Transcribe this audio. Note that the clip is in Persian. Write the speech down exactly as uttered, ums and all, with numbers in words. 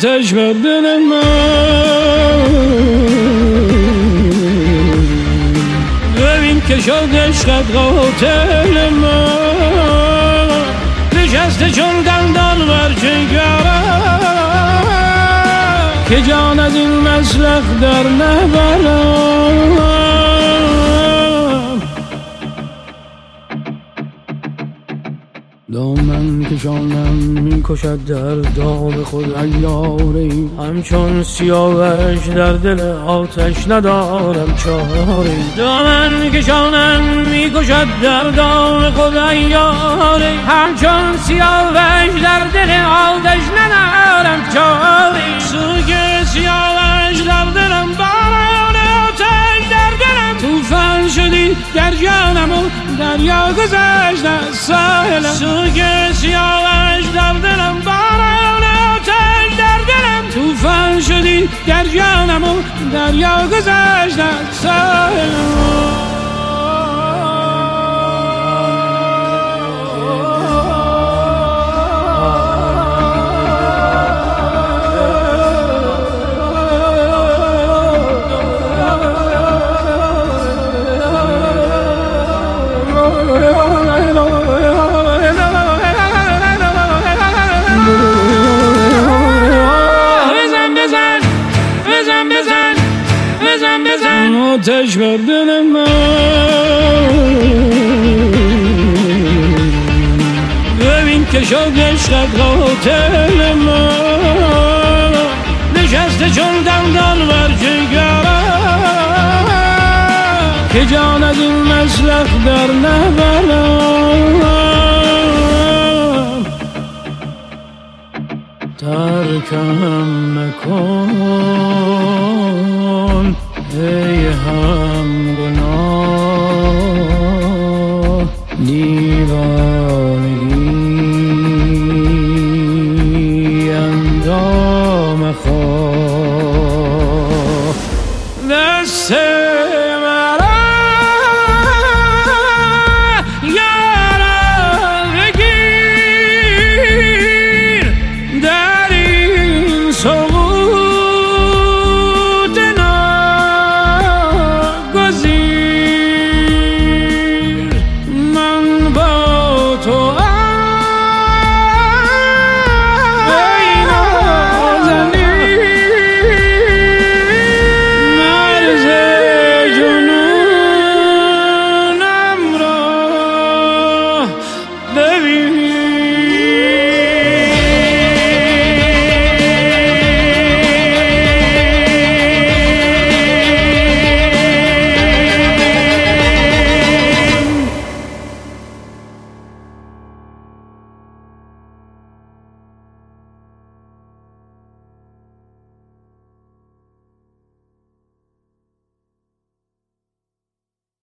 آتش بر دل من ببین که شد عشقت قاتل من نشسته چون دندان بر جگرم که جان از این مسلخ در نبرم دامن کشانم می کشد در داغ خود عیاری همچون سیاوش در دل آتش ندارم چاری دامن کشانم می کشد در داغ خود عیاری همچون سیاوش در دل آتش ندارم چاری سوگ سیاوش در دلم باران آتش در دلم توفان شدی در جانم و دریا گذشت از ساحلم سوگ سیاوش در دلم باران آتش در دلم توفان شدی در جانم و دریا گذشت از ساحلم آتش بر دل من ببین که شد عشقت قاتل من نشسته چون دندان بر جگرم که جان از این مسلخ در نبرم ترکم نکن ای هم گل